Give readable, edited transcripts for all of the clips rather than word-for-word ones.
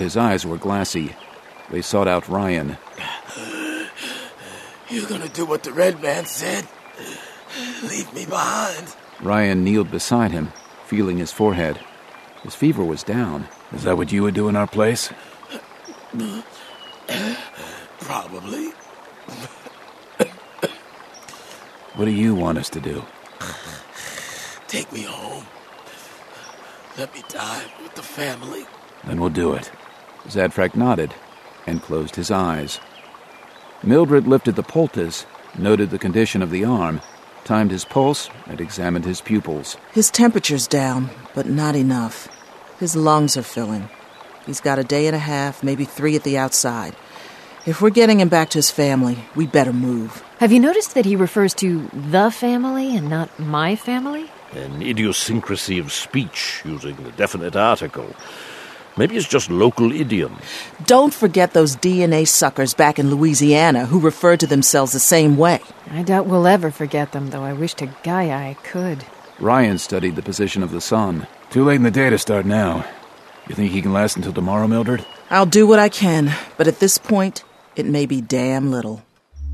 His eyes were glassy. They sought out Ryan. You gonna do what the red man said? Leave me behind. Ryan kneeled beside him, feeling his forehead. His fever was down. Is that what you would do in our place? Probably. What do you want us to do? Take me home. Let me die with the family. Then we'll do it. Zadfrak nodded and closed his eyes. Mildred lifted the poultice, noted the condition of the arm, timed his pulse, and examined his pupils. His temperature's down, but not enough. His lungs are filling. He's got a day and a half, maybe 3 at the outside. If we're getting him back to his family, we better move. Have you noticed that he refers to the family and not my family? An idiosyncrasy of speech using the definite article. Maybe it's just local idiom. Don't forget those DNA suckers back in Louisiana who referred to themselves the same way. I doubt we'll ever forget them, though I wish to Gaia I could. Ryan studied the position of the sun. Too late in the day to start now. You think he can last until tomorrow, Mildred? I'll do what I can, but at this point, it may be damn little.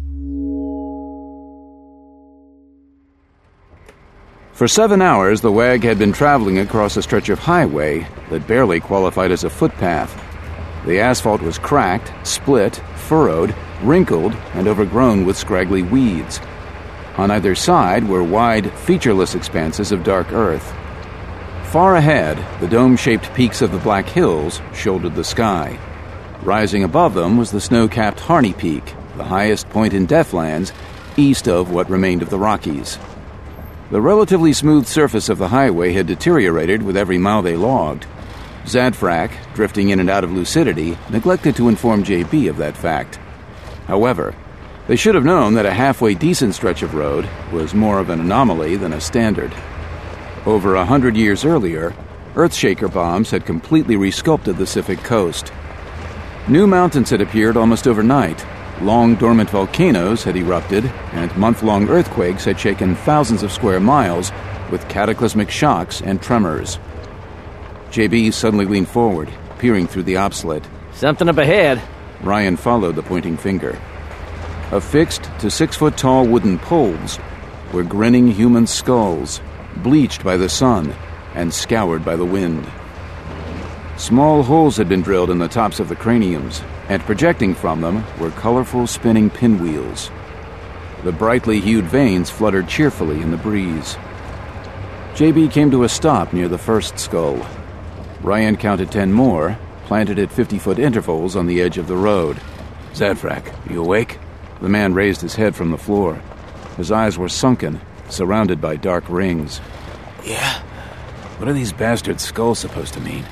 For 7 hours, the WAG had been traveling across a stretch of highway that barely qualified as a footpath. The asphalt was cracked, split, furrowed, wrinkled, and overgrown with scraggly weeds. On either side were wide, featureless expanses of dark earth. Far ahead, the dome-shaped peaks of the Black Hills shouldered the sky. Rising above them was the snow-capped Harney Peak, the highest point in Deathlands, east of what remained of the Rockies. The relatively smooth surface of the highway had deteriorated with every mile they logged. Zadfrak, drifting in and out of lucidity, neglected to inform JB of that fact. However, they should have known that a halfway decent stretch of road was more of an anomaly than a standard. Over 100 years earlier, Earthshaker bombs had completely resculpted the Pacific coast. New mountains had appeared almost overnight. Long dormant volcanoes had erupted, and month-long earthquakes had shaken thousands of square miles with cataclysmic shocks and tremors. JB suddenly leaned forward, peering through the obslit. Something up ahead. Ryan followed the pointing finger. Affixed to 6-foot-tall wooden poles were grinning human skulls, bleached by the sun and scoured by the wind. Small holes had been drilled in the tops of the craniums, and projecting from them were colorful spinning pinwheels. The brightly hued veins fluttered cheerfully in the breeze. JB came to a stop near the first skull. Ryan counted 10 more, planted at 50-foot intervals on the edge of the road. Zadfrak, you awake? The man raised his head from the floor. His eyes were sunken, surrounded by dark rings. Yeah? What are these bastard skulls supposed to mean?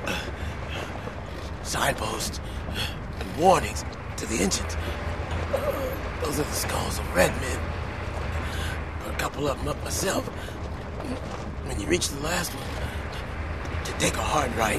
Signposts and warnings to the engines. Those are the skulls of red men. Put a couple of them up myself. When you reach the last one, to take a hard right.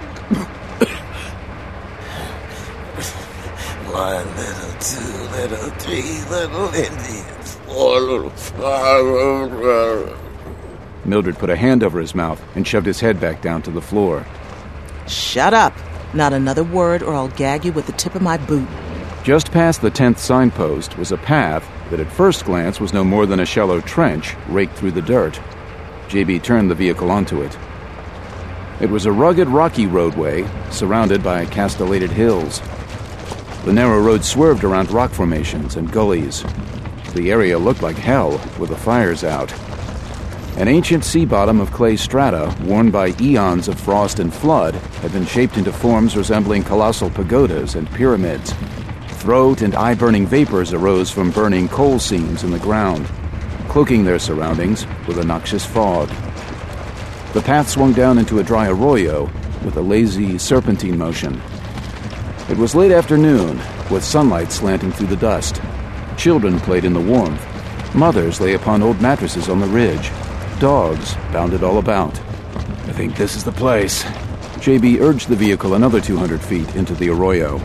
1 little, 2 little, 3 little Indians, 4 little, 5 little. Mildred put a hand over his mouth and shoved his head back down to the floor. Shut up. Not another word or I'll gag you with the tip of my boot. Just past the 10th signpost was a path that at first glance was no more than a shallow trench raked through the dirt. JB turned the vehicle onto it. It was a rugged, rocky roadway surrounded by castellated hills. The narrow road swerved around rock formations and gullies. The area looked like hell with the fires out. An ancient sea bottom of clay strata, worn by eons of frost and flood, had been shaped into forms resembling colossal pagodas and pyramids. Throat and eye-burning vapors arose from burning coal seams in the ground, cloaking their surroundings with a noxious fog. The path swung down into a dry arroyo with a lazy serpentine motion. It was late afternoon, with sunlight slanting through the dust. Children played in the warmth. Mothers lay upon old mattresses on the ridge. Dogs bounded all about. I think this is the place. JB urged the vehicle another 200 feet into the arroyo.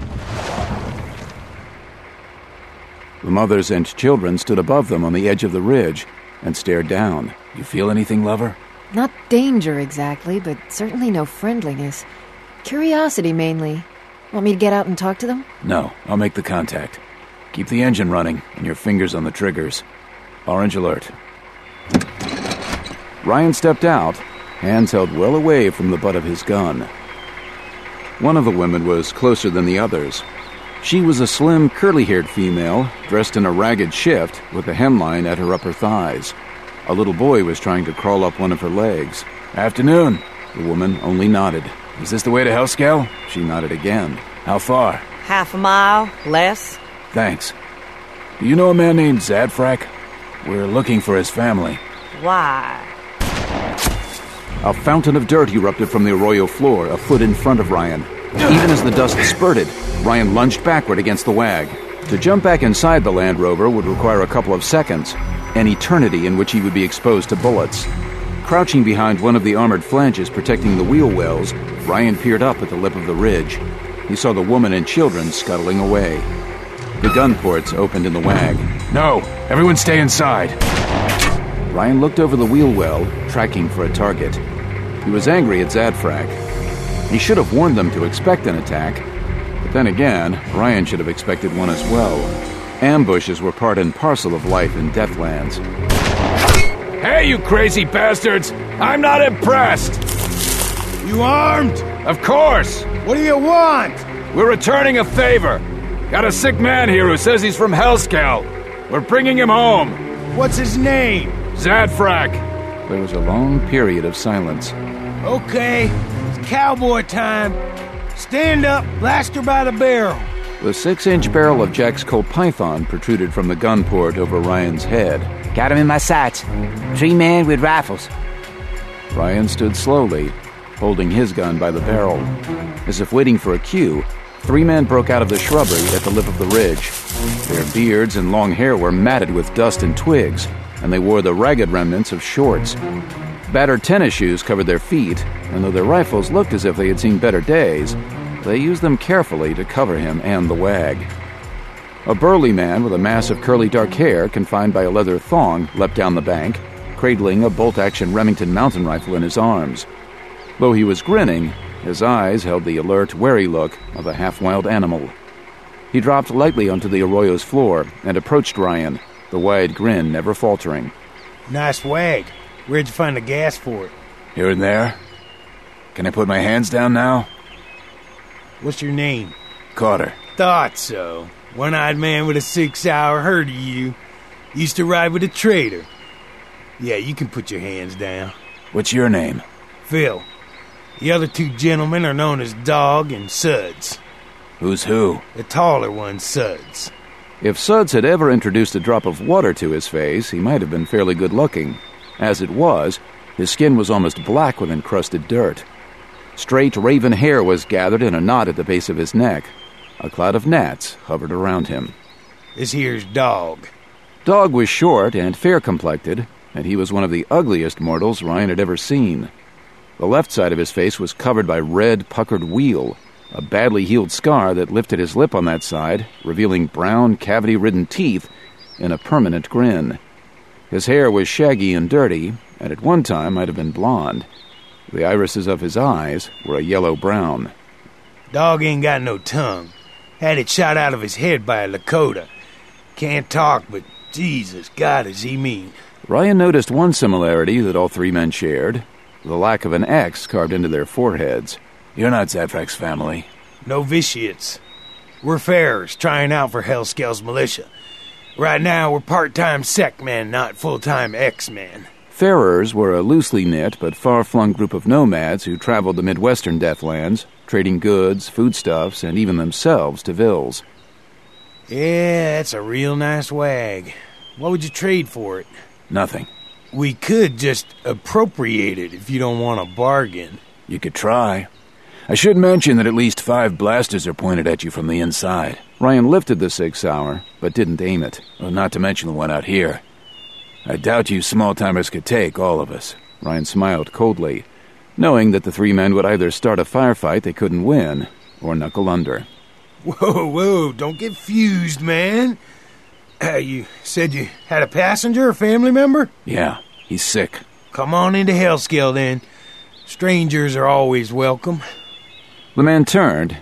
The mothers and children stood above them on the edge of the ridge and stared down. You feel anything, lover? Not danger exactly, but certainly no friendliness. Curiosity, mainly. Want me to get out and talk to them? No, I'll make the contact. Keep the engine running and your fingers on the triggers. Orange alert. Ryan stepped out, hands held well away from the butt of his gun. One of the women was closer than the others. She was a slim, curly-haired female, dressed in a ragged shift with a hemline at her upper thighs. A little boy was trying to crawl up one of her legs. Afternoon. The woman only nodded. Is this the way to Hellscowl? She nodded again. How far? Half a mile, less. Thanks. Do you know a man named Zadfrak? We're looking for his family. Why? A fountain of dirt erupted from the arroyo floor a foot in front of Ryan. Even as the dust spurted, Ryan lunged backward against the wag. To jump back inside the Land Rover would require a couple of seconds, an eternity in which he would be exposed to bullets. Crouching behind one of the armored flanges protecting the wheel wells, Ryan peered up at the lip of the ridge. He saw the woman and children scuttling away. The gun ports opened in the wag. No! Everyone stay inside! Ryan looked over the wheel well, tracking for a target. He was angry at Zadfrak. He should have warned them to expect an attack. But then again, Ryan should have expected one as well. Ambushes were part and parcel of life in Deathlands. Hey, you crazy bastards! I'm not impressed! You armed? Of course! What do you want? We're returning a favor. Got a sick man here who says he's from Hellscowl. We're bringing him home. What's his name? Zadfrak. There was a long period of silence. Okay, it's cowboy time. Stand up, blaster by the barrel. The 6-inch barrel of Jack's Colt Python protruded from the gun port over Ryan's head. Got him in my sights. 3 men with rifles. Ryan stood slowly, holding his gun by the barrel. As if waiting for a cue, 3 men broke out of the shrubbery at the lip of the ridge. Their beards and long hair were matted with dust and twigs, and they wore the ragged remnants of shorts. Battered tennis shoes covered their feet, and though their rifles looked as if they had seen better days, they used them carefully to cover him and the wag. A burly man with a mass of curly dark hair confined by a leather thong leapt down the bank, cradling a bolt-action Remington mountain rifle in his arms. Though he was grinning, his eyes held the alert, wary look of a half-wild animal. He dropped lightly onto the arroyo's floor and approached Ryan, the wide grin never faltering. Nice wag. Where'd you find the gas for it? Here and there. Can I put my hands down now? What's your name? Carter. Thought so. One-eyed man with a 6-hour, heard of you. Used to ride with a trader. Yeah, you can put your hands down. What's your name? Phil. The other 2 gentlemen are known as Dog and Suds. Who's who? The taller one's Suds. If Suds had ever introduced a drop of water to his face, he might have been fairly good-looking. As it was, his skin was almost black with encrusted dirt. Straight raven hair was gathered in a knot at the base of his neck. A cloud of gnats hovered around him. This here's Dog. Dog was short and fair-complected, and he was one of the ugliest mortals Ryan had ever seen. The left side of his face was covered by red, puckered wheal, a badly healed scar that lifted his lip on that side, revealing brown, cavity-ridden teeth in a permanent grin. His hair was shaggy and dirty, and at one time might have been blonde. The irises of his eyes were a yellow-brown. Dog ain't got no tongue. Had it shot out of his head by a Lakota. Can't talk, but Jesus, God, is he mean. Ryan noticed one similarity that all 3 men shared, the lack of an X carved into their foreheads. You're not Zadfrak's family. No vitiates. We're farers trying out for Hellscowl's militia. Right now, we're part-time sec men, not full-time X-men. Farers were a loosely knit but far-flung group of nomads who traveled the Midwestern Deathlands, trading goods, foodstuffs, and even themselves to Vills. Yeah, that's a real nice wag. What would you trade for it? Nothing. We could just appropriate it if you don't want a bargain. You could try. I should mention that at least 5 blasters are pointed at you from the inside. Ryan lifted the 6-hour, but didn't aim it. Well, not to mention the one out here. I doubt you small-timers could take all of us. Ryan smiled coldly, knowing that the 3 men would either start a firefight they couldn't win, or knuckle under. Whoa, don't get fused, man. You said you had a passenger, a family member? Yeah, he's sick. Come on into Hellscowl, then. Strangers are always welcome. The man turned